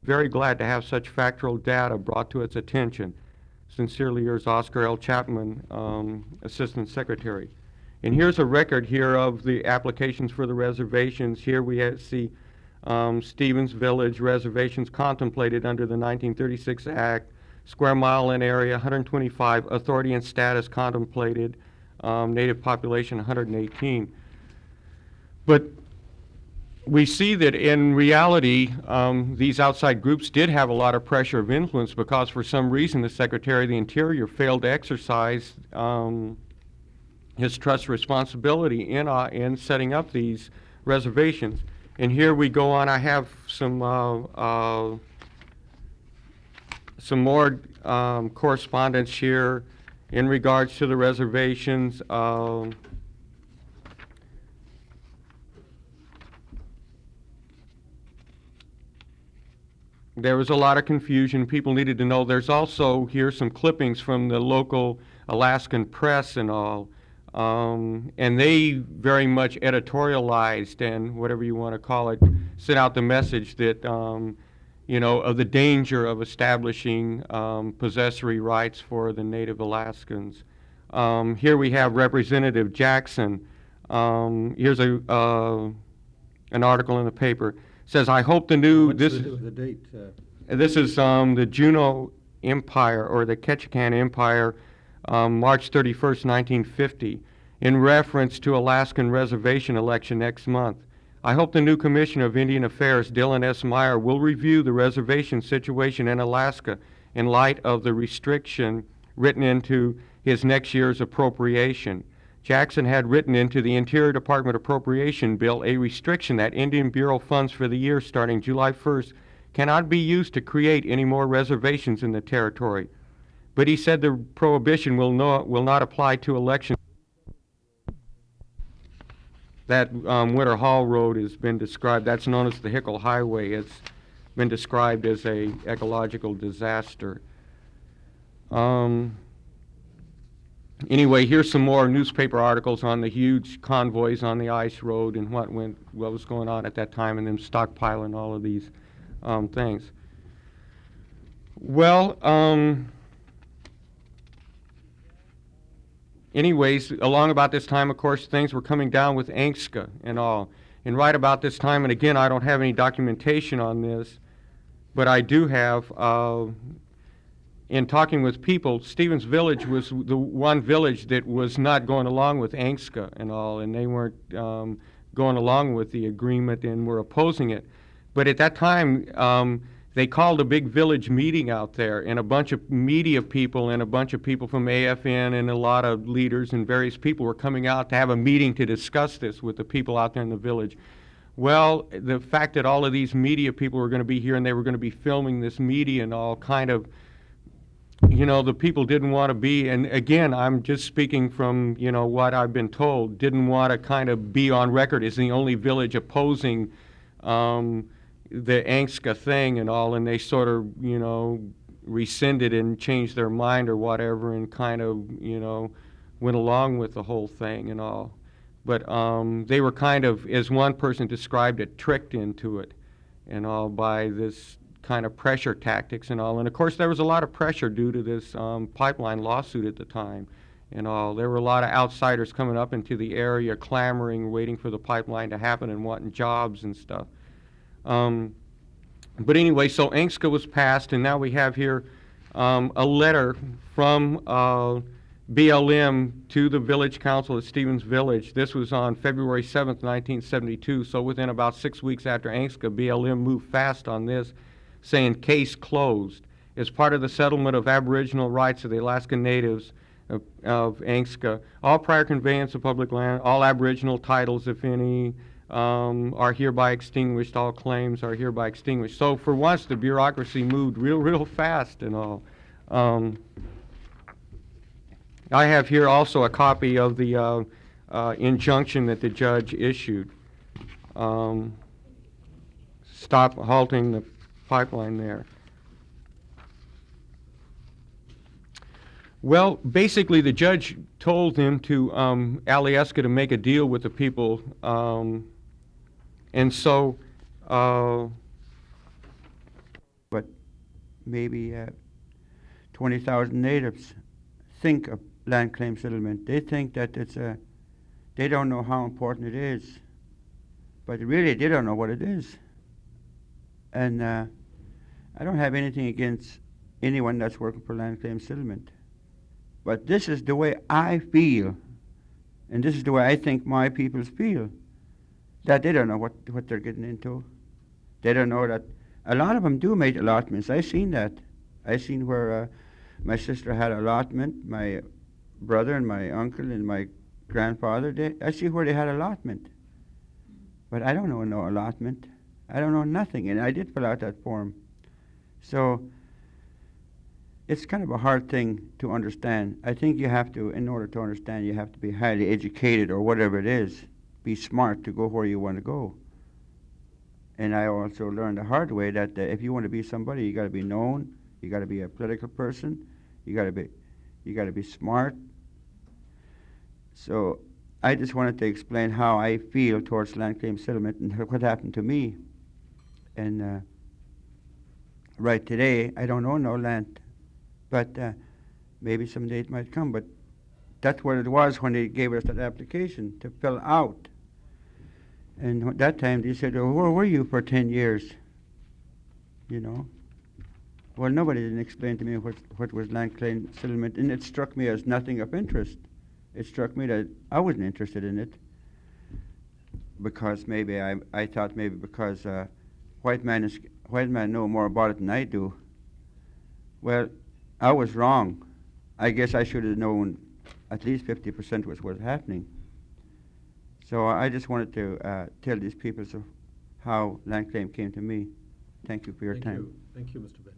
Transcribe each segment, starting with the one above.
very glad to have such factual data brought to its attention. Sincerely yours, Oscar L. Chapman, Assistant Secretary. And here's a record here of the applications for the reservations. Here we see Stevens Village reservations contemplated under the 1936 Act, square mile in area 125, authority and status contemplated, native population 118. But we see that in reality, these outside groups did have a lot of pressure of influence because for some reason the Secretary of the Interior failed to exercise his trust responsibility in setting up these reservations. And here we go on. I have some more correspondence here in regards to the reservations. There was a lot of confusion. People needed to know. There's also here some clippings from the local Alaskan press and all. And they very much editorialized and whatever you want to call it, sent out the message that, you know, of the danger of establishing possessory rights for the Native Alaskans. Here we have Representative Jackson. Here's an article in the paper. Says, I hope the new, What's the date? This is the Juneau Empire, or the Ketchikan Empire, March 31st, 1950, in reference to Alaskan reservation election next month. I hope the new Commissioner of Indian Affairs, Dylan S. Meyer, will review the reservation situation in Alaska in light of the restriction written into his next year's appropriation. Jackson had written into the Interior Department Appropriation Bill a restriction that Indian Bureau funds for the year starting July 1st cannot be used to create any more reservations in the territory. But he said the prohibition will not apply to elections. That Winter Hall Road has been described, that's known as the Hickle Highway. It's been described as a ecological disaster. Anyway, here's some more newspaper articles on the huge convoys on the ice road and what was going on at that time, and them stockpiling all of these things. Well, anyways, along about this time, of course, things were coming down with Angska and all. And right about this time, and again, I don't have any documentation on this, but I do have, in talking with people, Stevens Village was the one village that was not going along with Angska and all, and they weren't going along with the agreement and were opposing it. But at that time, they called a big village meeting out there, and a bunch of media people and a bunch of people from AFN and a lot of leaders and various people were coming out to have a meeting to discuss this with the people out there in the village. Well, the fact that all of these media people were going to be here and they were going to be filming this meeting and all kind of, you know, the people didn't want to be, and again, I'm just speaking from, you know, what I've been told, didn't want to kind of be on record as the only village opposing the Angska thing and all, and they sort of, you know, rescinded and changed their mind or whatever and kind of, you know, went along with the whole thing and all. But they were kind of, as one person described it, tricked into it and all by this kind of pressure tactics and all. And of course there was a lot of pressure due to this pipeline lawsuit at the time and all. There were a lot of outsiders coming up into the area clamoring, waiting for the pipeline to happen and wanting jobs and stuff. But anyway, so Angska was passed, and now we have here a letter from BLM to the village council at Stevens Village. This was on February 7th, 1972, so within about 6 weeks after Angska, BLM moved fast on this, saying case closed. As part of the settlement of Aboriginal rights of the Alaskan Natives of Angska, all prior conveyance of public land, all Aboriginal titles, if any, are hereby extinguished. All claims are hereby extinguished. So for once, the bureaucracy moved real fast and all. I have here also a copy of the injunction that the judge issued. Stop halting the pipeline there. Well, basically the judge told him to, Alyeska, to make a deal with the people, and so but maybe 20,000 natives think of land claim settlement. They think that they don't know how important it is, but really they don't know what it is. And I don't have anything against anyone that's working for land claim settlement, but this is the way I feel, and this is the way I think my peoples feel, that they don't know what they're getting into. They don't know that a lot of them do make allotments. I've seen that. I've seen where my sister had allotment, my brother and my uncle and my grandfather, I see where they had allotment. But I don't know no allotment. I don't know nothing, and I did fill out that form. So it's kind of a hard thing to understand. I think you have to, in order to understand, you have to be highly educated or whatever it is, be smart to go where you want to go. And I also learned the hard way that if you want to be somebody, you got to be known, you got to be a political person, you got to be smart. So I just wanted to explain how I feel towards land claim settlement and what happened to me. And right today, I don't own no land, but maybe someday it might come. But that's what it was when they gave us that application to fill out. And at that time, they said, well, where were you for 10 years? You know? Well, nobody didn't explain to me what was land claim settlement, and it struck me as nothing of interest. It struck me that I wasn't interested in it because maybe I thought maybe because white man know more about it than I do. Well, I was wrong. I guess I should have known at least 50% was what's happening. So I just wanted to tell these people how land claim came to me. Thank you for your time. Thank you, Mr. Bent.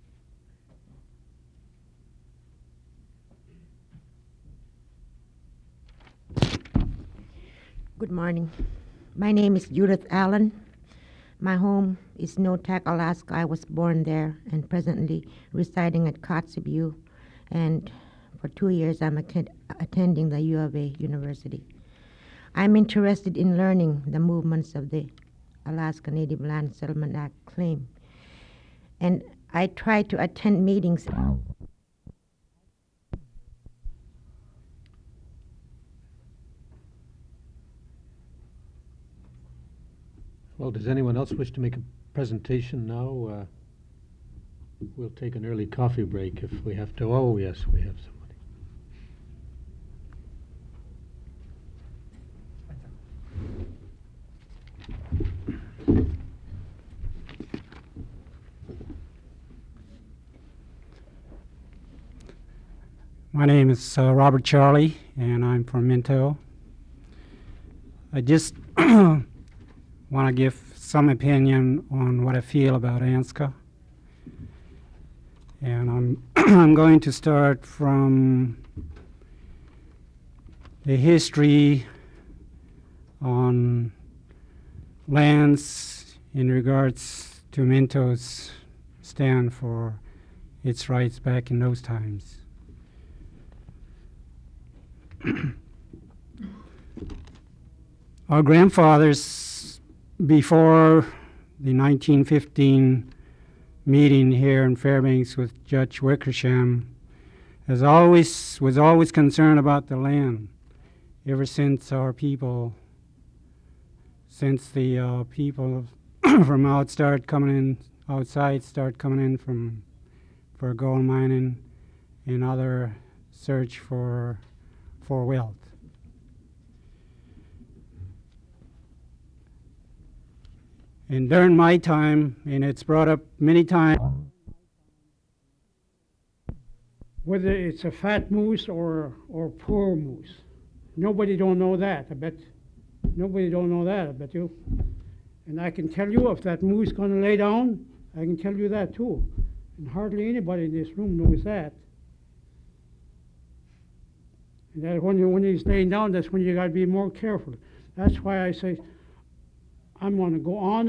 Good morning. My name is Judith Allen. My home is Notak, Alaska. I was born there and presently residing at Kotzebue. And for 2 years, I'm attending the U of A University. I'm interested in learning the movements of the Alaska Native Land Settlement Act claim. And I try to attend meetings. Well, does anyone else wish to make a presentation now? We'll take an early coffee break if we have to. Oh, yes, we have somebody. My name is Robert Charlie, and I'm from Minto. I just want to give some opinion on what I feel about ANZCA. And I'm going to start from the history on lands in regards to Minto's stand for its rights back in those times. Our grandfathers, before the 1915 meeting here in Fairbanks with Judge Wickersham, was always concerned about the land. Ever since the people from outside start coming in for gold mining and other search for wealth. And during my time, and it's brought up many times, whether it's a fat moose or poor moose. Nobody don't know that, I bet. Nobody don't know that, I bet you. And I can tell you if that moose going to lay down, I can tell you that too. And hardly anybody in this room knows that. And that when he's laying down, that's when you got to be more careful. That's why I say I'm going to go on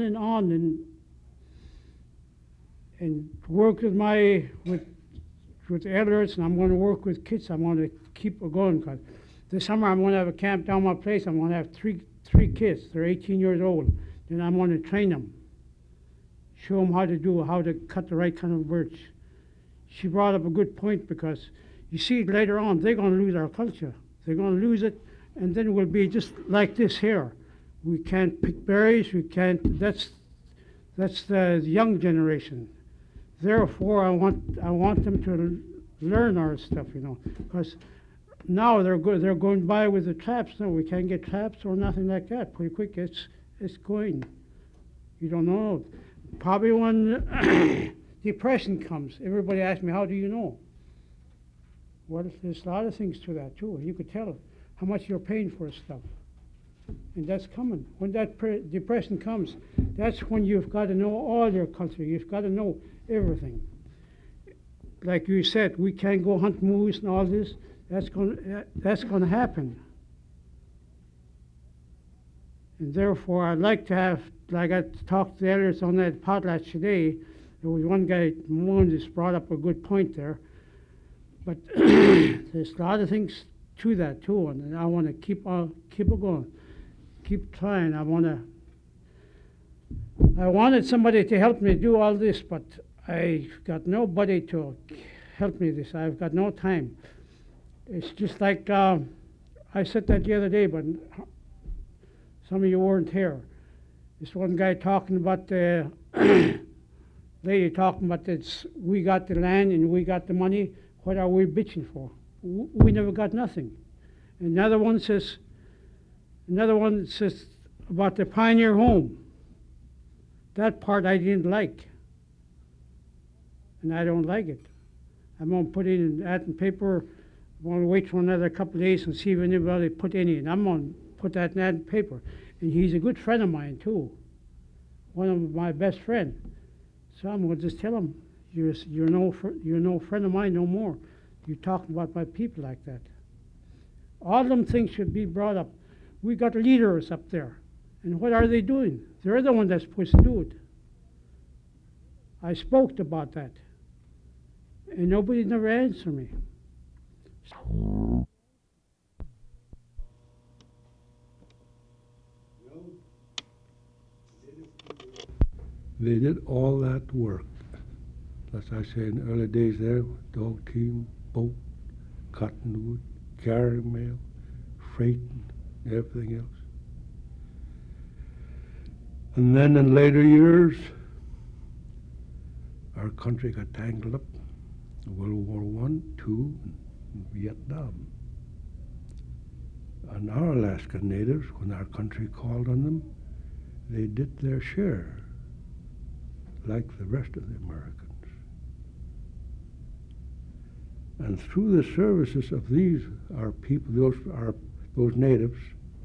and work with elders, and I'm going to work with kids. I'm going to keep it going because this summer I'm going to have a camp down my place. I'm going to have three kids. They're 18 years old, and I'm going to train them, show them how to cut the right kind of birch. She brought up a good point because you see later on they're going to lose our culture. They're going to lose it, and then we'll be just like this here. We can't pick berries. We can't. That's the young generation. Therefore, I want them to learn our stuff, because now they're going by with the traps. No, we can't get traps or nothing like that. Pretty quick, it's going. You don't know. Probably when depression comes, everybody asks me, "How do you know?" Well, there's a lot of things to that too. You could tell how much you're paying for stuff, and that's coming. When that depression comes, that's when you've got to know all your culture. You've got to know everything. Like you said, we can't go hunt moose and all this. That's going to happen. And therefore, I'd like to have, like I talked to the elders on that potlatch today, there was one guy, Moon, brought up a good point there. But there's a lot of things to that too, and I want to keep it going, keep trying. I wanted somebody to help me do all this, but I've got nobody to help me this. I've got no time. It's just like I said that the other day, but some of you weren't here. This one guy talking about the lady talking about this. We got the land and we got the money. What are we bitching for? We never got nothing. Another one says about the Pioneer Home. That part I didn't like, and I don't like it. I'm going to put it in that in paper. I'm going to wait for another couple of days and see if anybody put any in. I'm going to put that in that in paper. And he's a good friend of mine too, one of my best friends. So I'm going to just tell him, you're no friend of mine no more. You're talking about my people like that. All them things should be brought up. We got leaders up there, and what are they doing? They're the one that's supposed to do it. I spoke about that, and nobody never answered me. They did all that work. As I say, in the early days there, dog team, boat, cottonwood, carrying mail, freight, and everything else. And then in later years, our country got tangled up in World War I, II, and Vietnam. And our Alaska natives, when our country called on them, they did their share, like the rest of the Americans. And through the services of these, our people, those natives,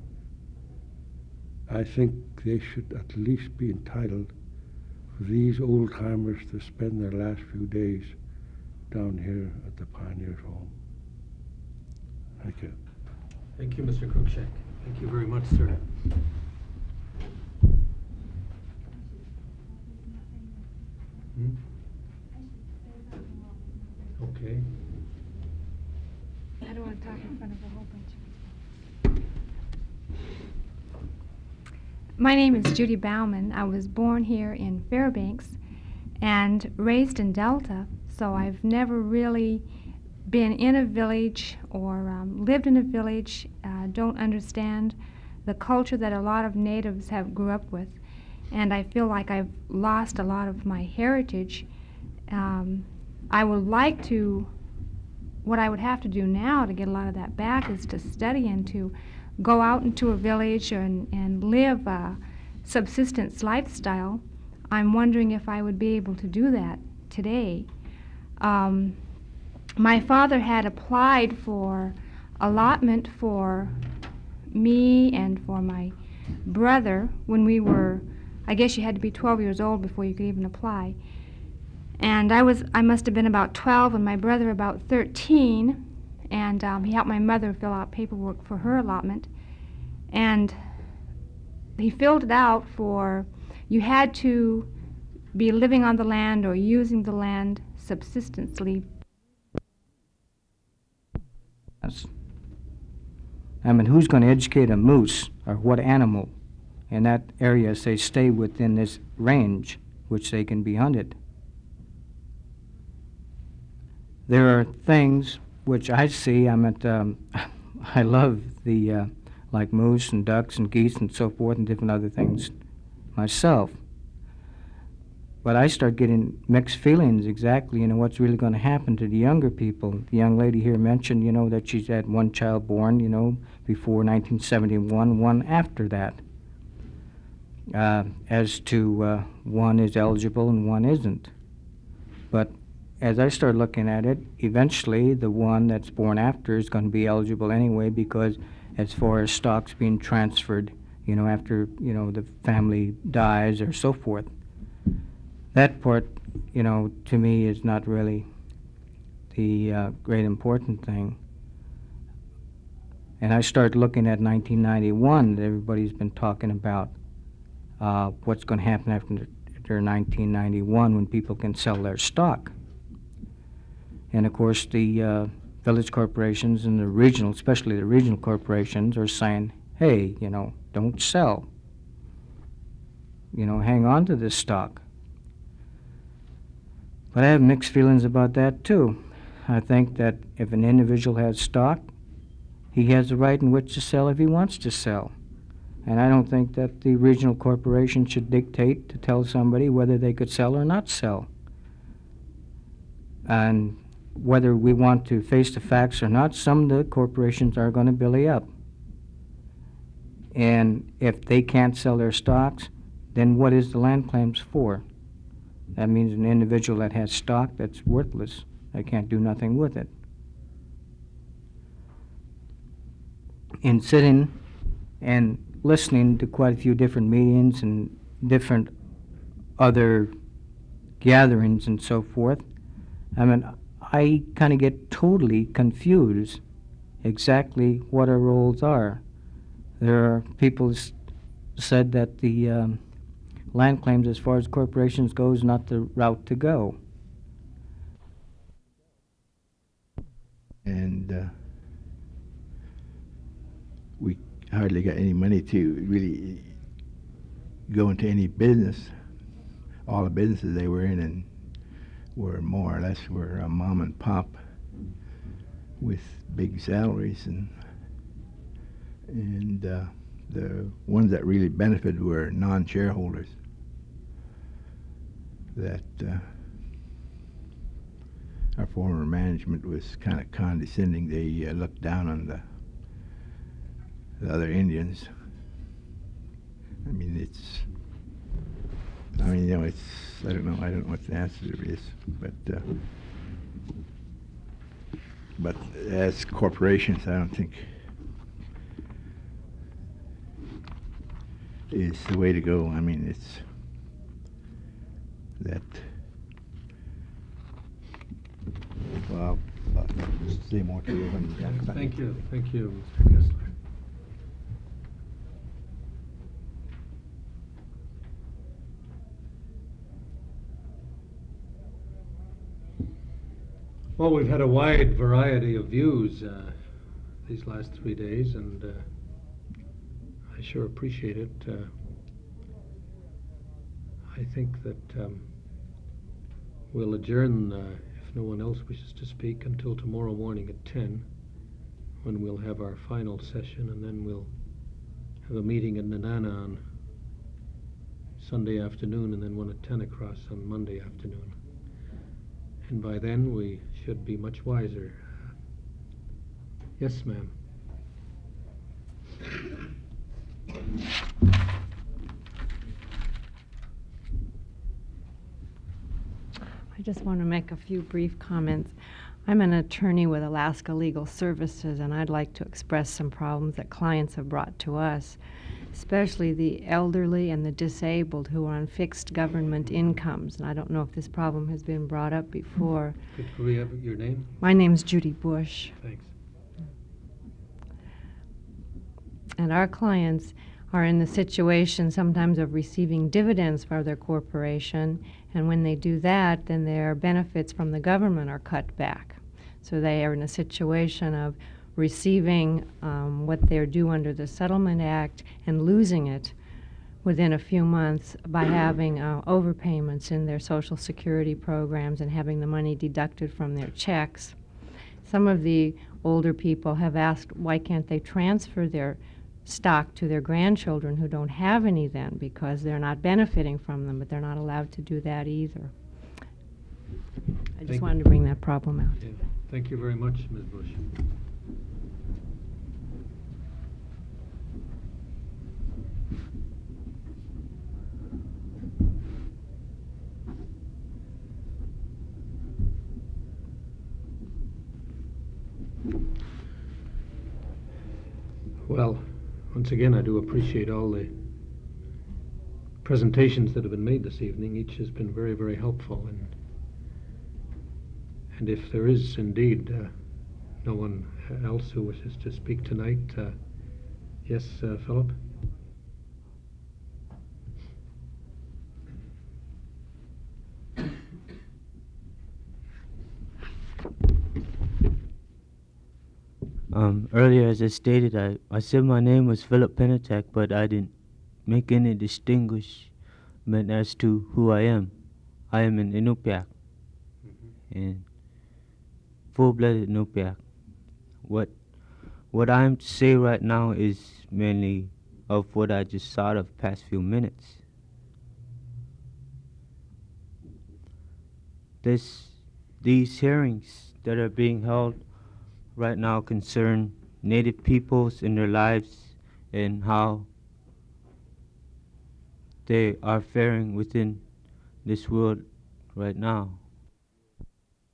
I think they should at least be entitled for these old-timers to spend their last few days down here at the Pioneers' Home. Thank you. Thank you, Mr. Cruikshank. Thank you very much, sir. Okay. I don't want to talk in front of a whole bunch of people. My name is Judy Bauman. I was born here in Fairbanks and raised in Delta, so I've never really been in a village or lived in a village. Don't understand the culture that a lot of natives have grew up with, and I feel like I've lost a lot of my heritage. I would like to. What I would have to do now to get a lot of that back is to study and to go out into a village and live a subsistence lifestyle. I'm wondering if I would be able to do that today. My father had applied for allotment for me and for my brother when we were, I guess you had to be 12 years old before you could even apply. And I must have been about 12 and my brother about 13, and he helped my mother fill out paperwork for her allotment. And he filled it out for, you had to be living on the land or using the land subsistently. I mean, who's going to educate a moose or what animal in that area, say, stay within this range which they can be hunted. There are things which I see, I love the, like moose and ducks and geese and so forth and different other things myself. But I start getting mixed feelings exactly, what's really going to happen to the younger people. The young lady here mentioned, that she's had one child born, before 1971, one after that. As to one is eligible and one isn't. But as I start looking at it, eventually the one that's born after is going to be eligible anyway, because as far as stocks being transferred, after, the family dies or so forth. That part, to me is not really the great important thing. And I start looking at 1991 that everybody's been talking about, what's going to happen after 1991 when people can sell their stock. And of course the village corporations and the regional, especially the regional corporations, are saying, hey, don't sell. Hang on to this stock. But I have mixed feelings about that too. I think that if an individual has stock, he has the right in which to sell if he wants to sell. And I don't think that the regional corporation should dictate to tell somebody whether they could sell or not sell. And whether we want to face the facts or not, some of the corporations are going to belly up. And if they can't sell their stocks, then what is the land claims for? That means an individual that has stock that's worthless. They can't do nothing with it. In sitting and listening to quite a few different meetings and different other gatherings and so forth, I kind of get totally confused exactly what our roles are. There are people said that the land claims as far as corporations go is not the route to go. And we hardly got any money to really go into any business. All the businesses they were in and were more or less mom and pop with big salaries, and the ones that really benefited were non-shareholders. That our former management was kind of condescending. They looked down on the other Indians. It's I don't know what the answer is, but as corporations, I don't think is the way to go. It's that. Well, I'll say more to you when you have time. Thank you, Mr. Kessler. Well, we've had a wide variety of views these last 3 days, and I sure appreciate it. I think that we'll adjourn, if no one else wishes to speak, until tomorrow morning at 10, when we'll have our final session, and then we'll have a meeting in Nenana on Sunday afternoon, and then one at 10 across on Monday afternoon. And by then we should be much wiser. Yes, ma'am. I just want to make a few brief comments. I'm an attorney with Alaska Legal Services, and I'd like to express some problems that clients have brought to us, especially the elderly and the disabled who are on fixed government incomes. And I don't know if this problem has been brought up before. Could we have your name? My name's Judy Bush. Thanks. And our clients are in the situation sometimes of receiving dividends for their corporation, and when they do that, then their benefits from the government are cut back. So they are in a situation of receiving what they're due under the Settlement Act and losing it within a few months by having overpayments in their Social Security programs and having the money deducted from their checks. Some of the older people have asked why can't they transfer their stock to their grandchildren who don't have any then, because they're not benefiting from them, but they're not allowed to do that either. I just Thank- wanted to bring that problem out. Yeah. Thank you very much, Ms. Bush. Well, once again, I do appreciate all the presentations that have been made this evening. Each has been very, very helpful. And if there is indeed no one else who wishes to speak tonight, yes, Philip? Earlier, as I stated, I said my name was Philip Penatek, but I didn't make any distinguishment as to who I am. I am an Inupiaq, and full-blooded Inupiaq. What I'm to say right now is mainly of what I just thought of past few minutes. These hearings that are being held right now concern Native peoples and their lives and how they are faring within this world right now.